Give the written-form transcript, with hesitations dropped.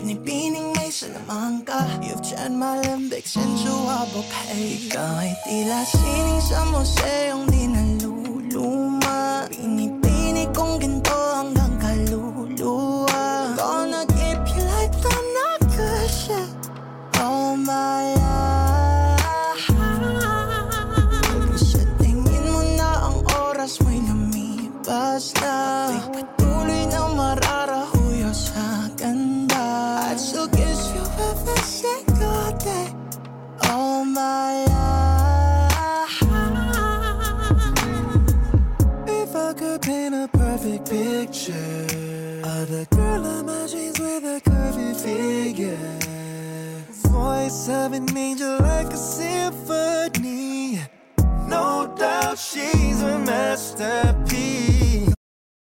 Binibining may salamang ka. You've tried my limbic since you were okay. Ikaw ay tila sining sa museong di naluluma. Pinipini kong ginto hanggang kaluluwa. Gonna keep you like the nagkasya all my life. Kung sa tingin mo na ang oras mo'y lumipas na, patuloy na mararahuyo sa ganda. I'd still kiss you every single day all my life. If I could paint a perfect picture of the girl of my dreams with a curvy figure, voice of an angel like a symphony, no doubt she's a masterpiece.